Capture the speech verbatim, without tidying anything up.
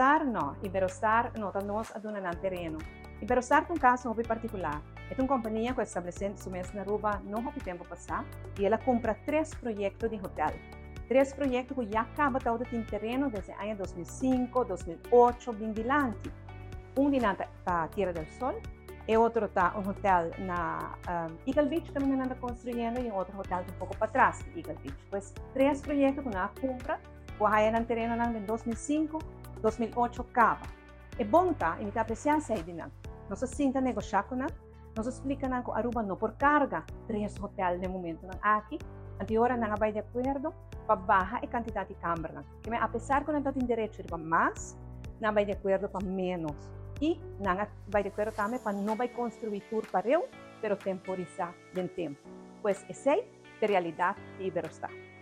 Iberostar no, Iberostar no nós adunando terreno. Iberostar é um caso muito particular. É uma companhia que estabeleceu seu mês na Aruba não há tempo passado e ela compra três projetos de hotel. Três projetos que já acabam de ter terreno desde o ano dois mil e cinco, dois mil e oito, bem dilante. Um de para Tierra del Sol e outro está um hotel na um, Eagle Beach que não anda construindo e outro hotel um pouco para trás de Eagle Beach. Pues três projetos que nós compra, que já eram terreno em dois mil e cinco, dois mil e oito acaba. É bom tá, e me apreciar essa ideia. Nós sinta negociar com nós, nós explica que Aruba não por carga três hotéis no momento aqui, anterior não vai de acordo para baixar a quantidade de câmara. Que apesar que não tem direito de mais, não vai de acordo para menos. E não vai de acordo também para não vai construir tour para eu, pero temporizar de tempo. Pois essa é a realidade de Iberostar.